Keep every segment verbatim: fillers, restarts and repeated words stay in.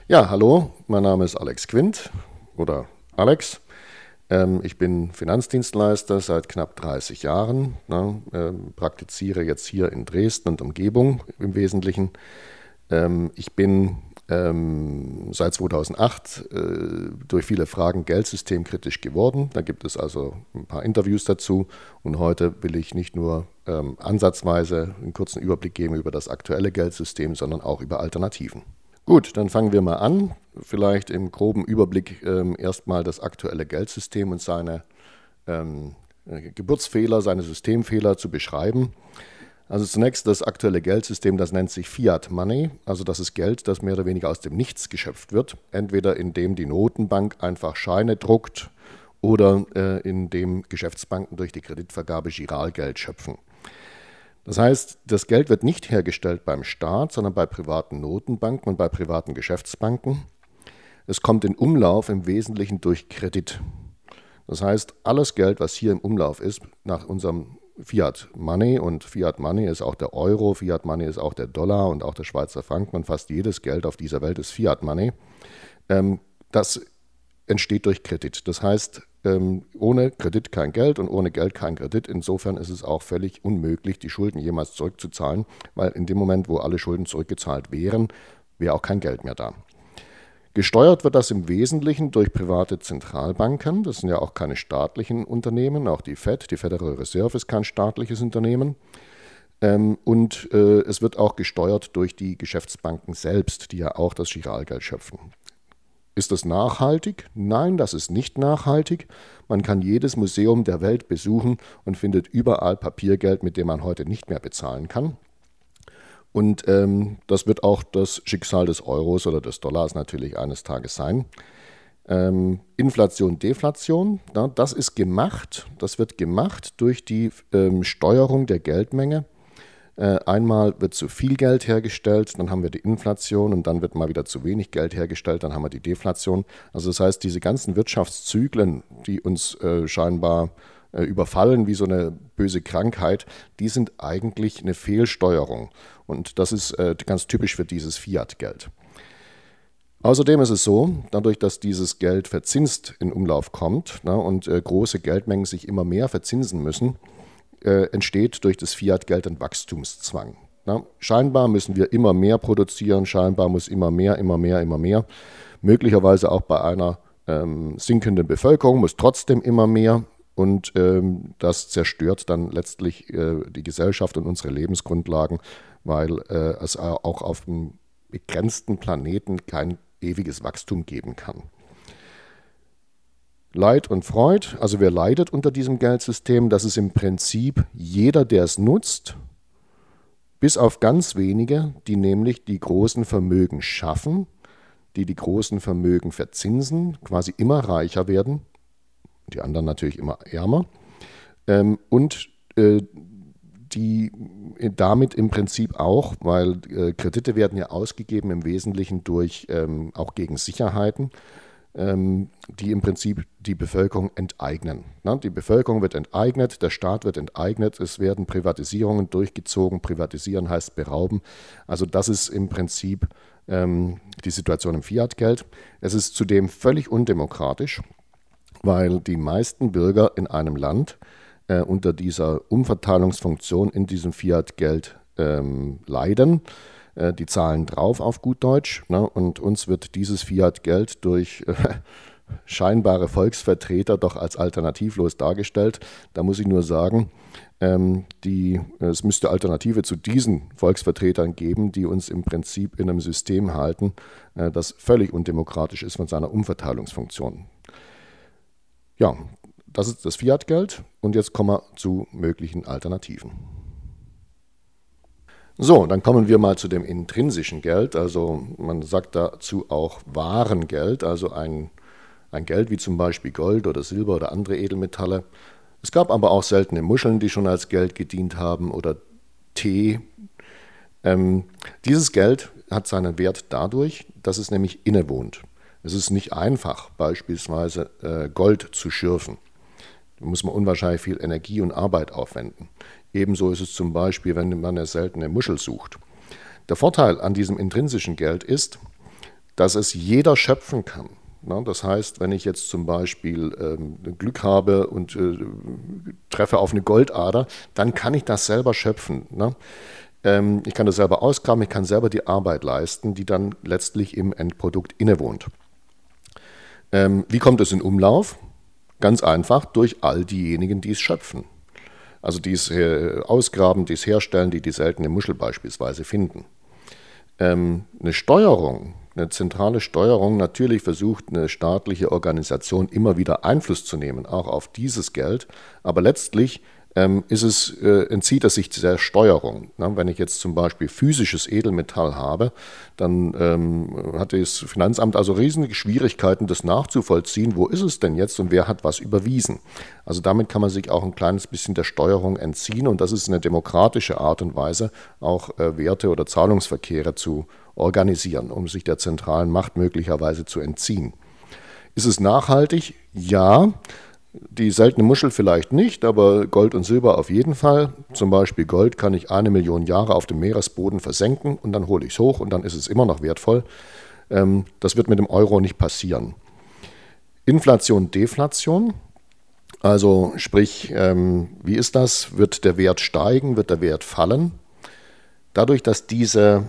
Ja, hallo, mein Name ist Alex Quint oder Alex. Ähm, ich bin Finanzdienstleister seit knapp dreißig Jahren, ne, ähm, praktiziere jetzt hier in Dresden und Umgebung im Wesentlichen. Ähm, ich bin ähm, seit zweitausendacht äh, durch viele Fragen geldsystemkritisch geworden. Da gibt es also ein paar Interviews dazu und heute will ich nicht nur ähm, ansatzweise einen kurzen Überblick geben über das aktuelle Geldsystem, sondern auch über Alternativen. Gut, dann fangen wir mal an. Vielleicht im groben Überblick ähm, erstmal das aktuelle Geldsystem und seine ähm, Geburtsfehler, seine Systemfehler zu beschreiben. Also zunächst das aktuelle Geldsystem, das nennt sich Fiat Money, also das ist Geld, das mehr oder weniger aus dem Nichts geschöpft wird, entweder indem die Notenbank einfach Scheine druckt oder äh, indem Geschäftsbanken durch die Kreditvergabe Giralgeld schöpfen. Das heißt, das Geld wird nicht hergestellt beim Staat, sondern bei privaten Notenbanken und bei privaten Geschäftsbanken. Es kommt in Umlauf im Wesentlichen durch Kredit. Das heißt, alles Geld, was hier im Umlauf ist, nach unserem Fiat Money, und Fiat Money ist auch der Euro, Fiat Money ist auch der Dollar und auch der Schweizer Franken und fast jedes Geld auf dieser Welt ist Fiat Money, ähm, das entsteht durch Kredit. Das heißt, ähm, ohne Kredit kein Geld und ohne Geld kein Kredit. Insofern ist es auch völlig unmöglich, die Schulden jemals zurückzuzahlen, weil in dem Moment, wo alle Schulden zurückgezahlt wären, wäre auch kein Geld mehr da. Gesteuert wird das im Wesentlichen durch private Zentralbanken. Das sind ja auch keine staatlichen Unternehmen, auch die Fed, die Federal Reserve ist kein staatliches Unternehmen. Ähm, und äh, es wird auch gesteuert durch die Geschäftsbanken selbst, die ja auch das Giralgeld schöpfen. Ist das nachhaltig? Nein, das ist nicht nachhaltig. Man kann jedes Museum der Welt besuchen und findet überall Papiergeld, mit dem man heute nicht mehr bezahlen kann. Und ähm, das wird auch das Schicksal des Euros oder des Dollars natürlich eines Tages sein. Ähm, Inflation, Deflation, na, das ist gemacht, das wird gemacht durch die ähm, Steuerung der Geldmenge. Äh, einmal wird zu viel Geld hergestellt, dann haben wir die Inflation und dann wird mal wieder zu wenig Geld hergestellt, dann haben wir die Deflation. Also das heißt, diese ganzen Wirtschaftszyklen, die uns äh, scheinbar äh, überfallen wie so eine böse Krankheit, die sind eigentlich eine Fehlsteuerung. Und das ist äh, ganz typisch für dieses Fiat-Geld. Außerdem ist es so, dadurch, dass dieses Geld verzinst in Umlauf kommt, na, und äh, große Geldmengen sich immer mehr verzinsen müssen, äh, entsteht durch das Fiat-Geld ein Wachstumszwang. Na, scheinbar müssen wir immer mehr produzieren, scheinbar muss immer mehr, immer mehr, immer mehr. Möglicherweise auch bei einer ähm, sinkenden Bevölkerung muss trotzdem immer mehr. Und ähm, das zerstört dann letztlich äh, die Gesellschaft und unsere Lebensgrundlagen, weil äh, es auch auf einem begrenzten Planeten kein ewiges Wachstum geben kann. Leid und Freud, also wer leidet unter diesem Geldsystem, das ist im Prinzip jeder, der es nutzt, bis auf ganz wenige, die nämlich die großen Vermögen schaffen, die die großen Vermögen verzinsen, quasi immer reicher werden, die anderen natürlich immer ärmer, ähm, und äh, die damit im Prinzip auch, weil äh, Kredite werden ja ausgegeben im Wesentlichen durch ähm, auch gegen Sicherheiten, ähm, die im Prinzip die Bevölkerung enteignen. Na, die Bevölkerung wird enteignet, der Staat wird enteignet, es werden Privatisierungen durchgezogen. Privatisieren heißt berauben. Also das ist im Prinzip ähm, die Situation im Fiat-Geld. Es ist zudem völlig undemokratisch, weil die meisten Bürger in einem Land äh, unter dieser Umverteilungsfunktion in diesem Fiat-Geld ähm, leiden. Äh, die zahlen drauf auf gut Deutsch, ne? Und uns wird dieses Fiat-Geld durch äh, scheinbare Volksvertreter doch als alternativlos dargestellt. Da muss ich nur sagen, ähm, die, es müsste Alternative zu diesen Volksvertretern geben, die uns im Prinzip in einem System halten, äh, das völlig undemokratisch ist von seiner Umverteilungsfunktion. Ja, das ist das Fiat-Geld und jetzt kommen wir zu möglichen Alternativen. So, dann kommen wir mal zu dem intrinsischen Geld, also man sagt dazu auch Warengeld, also ein, ein Geld wie zum Beispiel Gold oder Silber oder andere Edelmetalle. Es gab aber auch seltene Muscheln, die schon als Geld gedient haben, oder Tee. Ähm, dieses Geld hat seinen Wert dadurch, dass es nämlich innewohnt. Es ist nicht einfach, beispielsweise äh, Gold zu schürfen. Da muss man unwahrscheinlich viel Energie und Arbeit aufwenden. Ebenso ist es zum Beispiel, wenn man eine seltene Muschel sucht. Der Vorteil an diesem intrinsischen Geld ist, dass es jeder schöpfen kann. Na, das heißt, wenn ich jetzt zum Beispiel ähm, Glück habe und äh, treffe auf eine Goldader, dann kann ich das selber schöpfen. Ne? Ähm, ich kann das selber ausgraben, ich kann selber die Arbeit leisten, die dann letztlich im Endprodukt innewohnt. Ähm, wie kommt es in Umlauf? Ganz einfach durch all diejenigen, die es schöpfen. Also die es äh, ausgraben, die es herstellen, die die seltene Muschel beispielsweise finden. Ähm, eine Steuerung, eine zentrale Steuerung, natürlich versucht eine staatliche Organisation immer wieder Einfluss zu nehmen, auch auf dieses Geld, aber letztlich ähm, ist es, äh, entzieht es sich der Steuerung. Na, wenn ich jetzt zum Beispiel physisches Edelmetall habe, dann ähm, hat das Finanzamt also riesige Schwierigkeiten, das nachzuvollziehen, wo ist es denn jetzt und wer hat was überwiesen. Also damit kann man sich auch ein kleines bisschen der Steuerung entziehen und das ist eine demokratische Art und Weise, auch äh, Werte oder Zahlungsverkehre zu organisieren, um sich der zentralen Macht möglicherweise zu entziehen. Ist es nachhaltig? Ja. Die seltene Muschel vielleicht nicht, aber Gold und Silber auf jeden Fall. Zum Beispiel Gold kann ich eine Million Jahre auf dem Meeresboden versenken und dann hole ich es hoch und dann ist es immer noch wertvoll. Das wird mit dem Euro nicht passieren. Inflation, Deflation, also sprich, wie ist das? Wird der Wert steigen, wird der Wert fallen? Dadurch, dass diese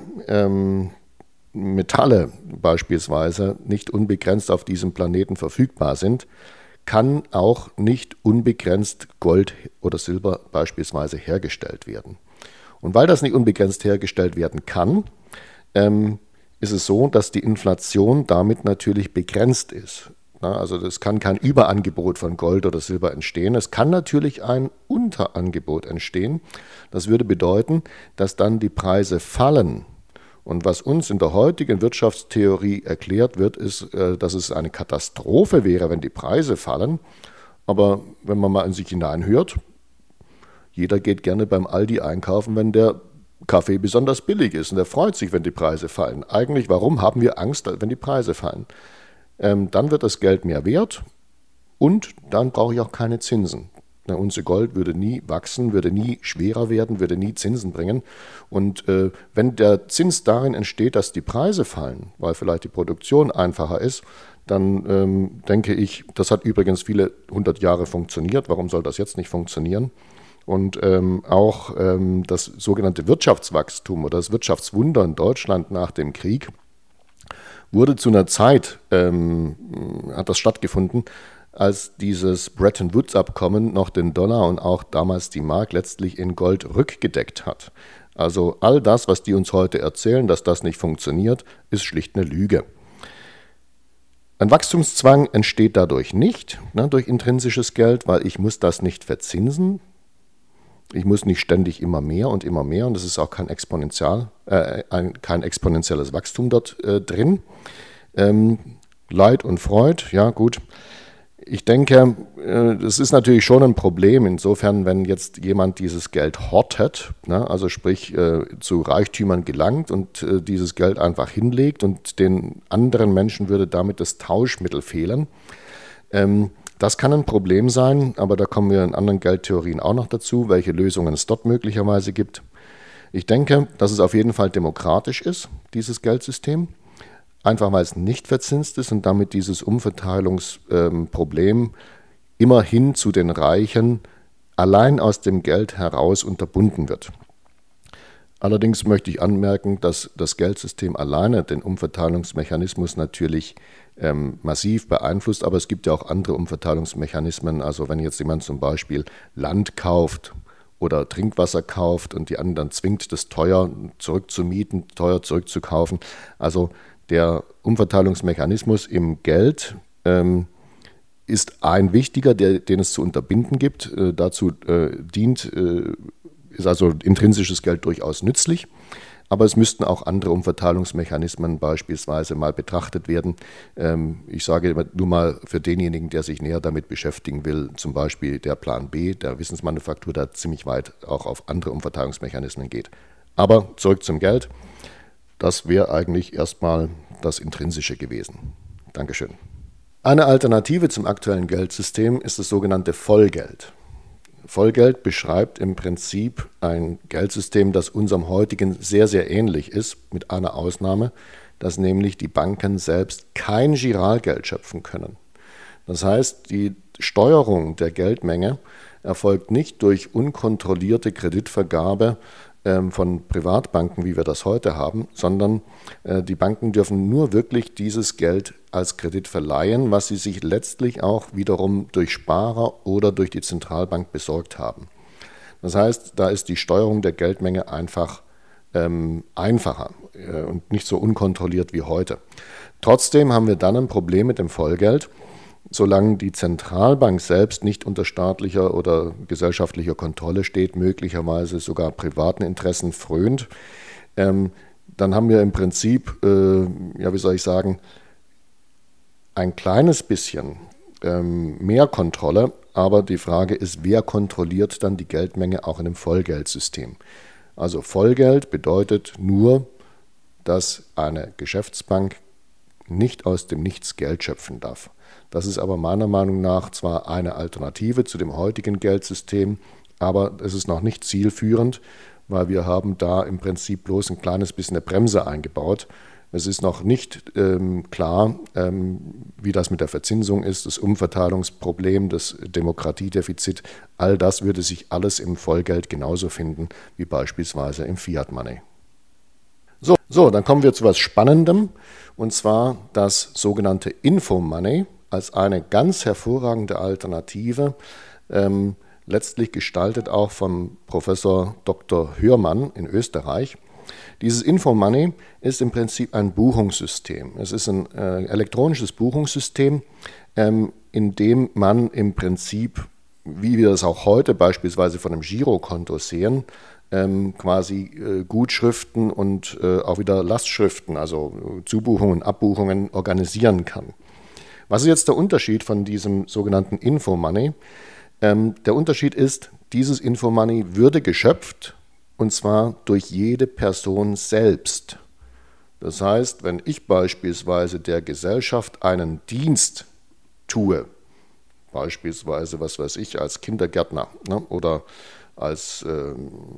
Metalle beispielsweise nicht unbegrenzt auf diesem Planeten verfügbar sind, kann auch nicht unbegrenzt Gold oder Silber beispielsweise hergestellt werden. Und weil das nicht unbegrenzt hergestellt werden kann, ähm, ist es so, dass die Inflation damit natürlich begrenzt ist. Na, also es kann kein Überangebot von Gold oder Silber entstehen. Es kann natürlich ein Unterangebot entstehen. Das würde bedeuten, dass dann die Preise fallen. Und was uns in der heutigen Wirtschaftstheorie erklärt wird, ist, dass es eine Katastrophe wäre, wenn die Preise fallen. Aber wenn man mal in sich hineinhört, jeder geht gerne beim Aldi einkaufen, wenn der Kaffee besonders billig ist. Und er freut sich, wenn die Preise fallen. Eigentlich, warum haben wir Angst, wenn die Preise fallen? Ähm, dann wird das Geld mehr wert und dann brauche ich auch keine Zinsen. Eine Unze Gold würde nie wachsen, würde nie schwerer werden, würde nie Zinsen bringen. Und äh, wenn der Zins darin entsteht, dass die Preise fallen, weil vielleicht die Produktion einfacher ist, dann ähm, denke ich, das hat übrigens viele hundert Jahre funktioniert. Warum soll das jetzt nicht funktionieren? Und ähm, auch ähm, das sogenannte Wirtschaftswachstum oder das Wirtschaftswunder in Deutschland nach dem Krieg wurde zu einer Zeit, ähm, hat das stattgefunden, als dieses Bretton Woods-Abkommen noch den Dollar und auch damals die Mark letztlich in Gold rückgedeckt hat. Also all das, was die uns heute erzählen, dass das nicht funktioniert, ist schlicht eine Lüge. Ein Wachstumszwang entsteht dadurch nicht, ne, durch intrinsisches Geld, weil ich muss das nicht verzinsen. Ich muss nicht ständig immer mehr und immer mehr und es ist auch kein, Exponential, äh, ein, kein exponentielles Wachstum dort äh, drin. Ähm, Leid und Freud, ja gut. Ich denke, das ist natürlich schon ein Problem, insofern, wenn jetzt jemand dieses Geld hortet, ne, also sprich zu Reichtümern gelangt und dieses Geld einfach hinlegt und den anderen Menschen würde damit das Tauschmittel fehlen. Das kann ein Problem sein, aber da kommen wir in anderen Geldtheorien auch noch dazu, welche Lösungen es dort möglicherweise gibt. Ich denke, dass es auf jeden Fall demokratisch ist, dieses Geldsystem. Einfach weil es nicht verzinst ist und damit dieses Umverteilungsproblem ähm, immer hin zu den Reichen allein aus dem Geld heraus unterbunden wird. Allerdings möchte ich anmerken, dass das Geldsystem alleine den Umverteilungsmechanismus natürlich ähm, massiv beeinflusst, aber es gibt ja auch andere Umverteilungsmechanismen. Also wenn jetzt jemand zum Beispiel Land kauft oder Trinkwasser kauft und die anderen zwingt, das teuer zurückzumieten, teuer zurückzukaufen, also der Umverteilungsmechanismus im Geld ähm, ist ein wichtiger, der, den es zu unterbinden gibt. Äh, dazu äh, dient, äh, ist also intrinsisches Geld durchaus nützlich. Aber es müssten auch andere Umverteilungsmechanismen beispielsweise mal betrachtet werden. Ähm, ich sage nur mal für denjenigen, der sich näher damit beschäftigen will, zum Beispiel der Plan B, der Wissensmanufaktur, der ziemlich weit auch auf andere Umverteilungsmechanismen geht. Aber zurück zum Geld. Das wäre eigentlich erstmal das Intrinsische gewesen. Dankeschön. Eine Alternative zum aktuellen Geldsystem ist das sogenannte Vollgeld. Vollgeld beschreibt im Prinzip ein Geldsystem, das unserem heutigen sehr, sehr ähnlich ist, mit einer Ausnahme, dass nämlich die Banken selbst kein Giralgeld schöpfen können. Das heißt, die Steuerung der Geldmenge erfolgt nicht durch unkontrollierte Kreditvergabe ähm, von Privatbanken, wie wir das heute haben, sondern äh, die Banken dürfen nur wirklich dieses Geld als Kredit verleihen, was sie sich letztlich auch wiederum durch Sparer oder durch die Zentralbank besorgt haben. Das heißt, da ist die Steuerung der Geldmenge einfach ähm, einfacher äh, und nicht so unkontrolliert wie heute. Trotzdem haben wir dann ein Problem mit dem Vollgeld. Solange die Zentralbank selbst nicht unter staatlicher oder gesellschaftlicher Kontrolle steht, möglicherweise sogar privaten Interessen frönt, ähm, dann haben wir im Prinzip, äh, ja, wie soll ich sagen, ein kleines bisschen ähm, mehr Kontrolle, aber die Frage ist, wer kontrolliert dann die Geldmenge auch in einem Vollgeldsystem? Also Vollgeld bedeutet nur, dass eine Geschäftsbank nicht aus dem Nichts Geld schöpfen darf. Das ist aber meiner Meinung nach zwar eine Alternative zu dem heutigen Geldsystem, aber es ist noch nicht zielführend, weil wir haben da im Prinzip bloß ein kleines bisschen eine Bremse eingebaut. Es ist noch nicht ähm, klar, ähm, wie das mit der Verzinsung ist, das Umverteilungsproblem, das Demokratiedefizit. All das würde sich alles im Vollgeld genauso finden wie beispielsweise im Fiat Money. So, so, dann kommen wir zu etwas Spannendem, und zwar das sogenannte Info-Money als eine ganz hervorragende Alternative, ähm, letztlich gestaltet auch vom Professor Doktor Hörmann in Österreich. Dieses Info-Money ist im Prinzip ein Buchungssystem. Es ist ein äh, elektronisches Buchungssystem, ähm, in dem man im Prinzip, wie wir das auch heute beispielsweise von einem Girokonto sehen, ähm, quasi äh, Gutschriften und äh, auch wieder Lastschriften, also äh, Zubuchungen, Abbuchungen organisieren kann. Was ist jetzt der Unterschied von diesem sogenannten Info-Money? Ähm, der Unterschied ist, dieses Info-Money würde geschöpft, und zwar durch jede Person selbst. Das heißt, wenn ich beispielsweise der Gesellschaft einen Dienst tue, beispielsweise, was weiß ich, als Kindergärtner, ne, oder als äh,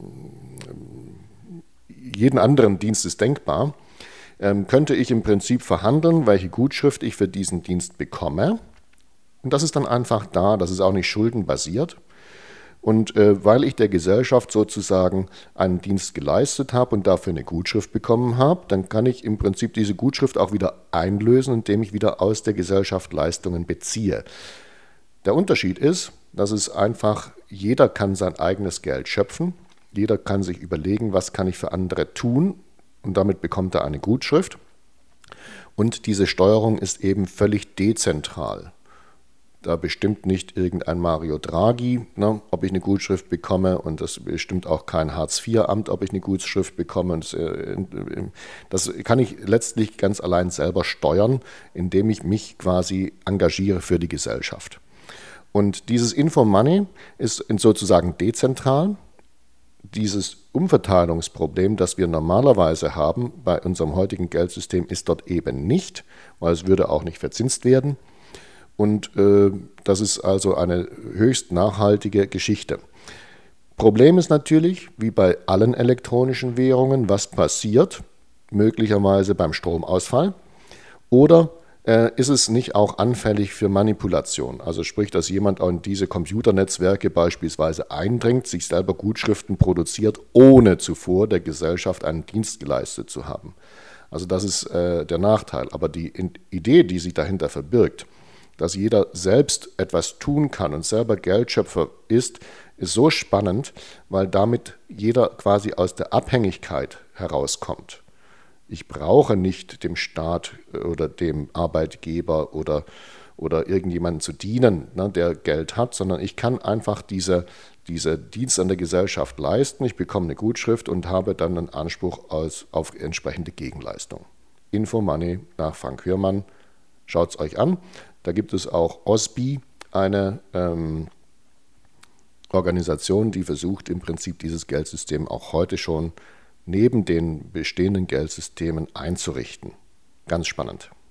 jeden anderen Dienst ist denkbar, ähm, könnte ich im Prinzip verhandeln, welche Gutschrift ich für diesen Dienst bekomme. Und das ist dann einfach da, das ist auch nicht schuldenbasiert. Und äh, weil ich der Gesellschaft sozusagen einen Dienst geleistet habe und dafür eine Gutschrift bekommen habe, dann kann ich im Prinzip diese Gutschrift auch wieder einlösen, indem ich wieder aus der Gesellschaft Leistungen beziehe. Der Unterschied ist, dass es einfach, jeder kann sein eigenes Geld schöpfen, jeder kann sich überlegen, was kann ich für andere tun, und damit bekommt er eine Gutschrift. Und diese Steuerung ist eben völlig dezentral. Da bestimmt nicht irgendein Mario Draghi, ne, ob ich eine Gutschrift bekomme, und das bestimmt auch kein Hartz vier Amt, ob ich eine Gutschrift bekomme. Und das, äh, das kann ich letztlich ganz allein selber steuern, indem ich mich quasi engagiere für die Gesellschaft. Und dieses Info-Money ist sozusagen dezentral. Dieses Umverteilungsproblem, das wir normalerweise haben bei unserem heutigen Geldsystem, ist dort eben nicht, weil es würde auch nicht verzinst werden. Und äh, das ist also eine höchst nachhaltige Geschichte. Problem ist natürlich, wie bei allen elektronischen Währungen, was passiert, möglicherweise beim Stromausfall, oder äh, ist es nicht auch anfällig für Manipulation? Also sprich, dass jemand in diese Computernetzwerke beispielsweise eindringt, sich selber Gutschriften produziert, ohne zuvor der Gesellschaft einen Dienst geleistet zu haben. Also das ist äh, der Nachteil. Aber die Idee, die sich dahinter verbirgt, dass jeder selbst etwas tun kann und selber Geldschöpfer ist, ist so spannend, weil damit jeder quasi aus der Abhängigkeit herauskommt. Ich brauche nicht dem Staat oder dem Arbeitgeber oder, oder irgendjemandem zu dienen, ne, der Geld hat, sondern ich kann einfach diese, diese Dienst an der Gesellschaft leisten. Ich bekomme eine Gutschrift und habe dann einen Anspruch aus, auf entsprechende Gegenleistung. Info-Money nach Frank Hörmann. Schaut es euch an. Da gibt es auch O S B I, eine ähm, Organisation, die versucht im Prinzip dieses Geldsystem auch heute schon neben den bestehenden Geldsystemen einzurichten. Ganz spannend.